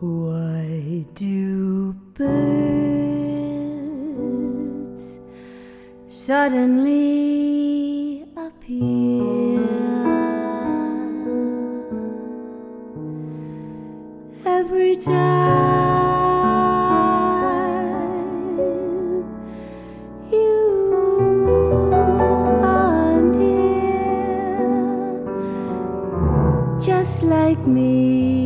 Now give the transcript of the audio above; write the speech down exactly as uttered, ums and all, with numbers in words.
Why do birds suddenly appear every time you are near, just like me?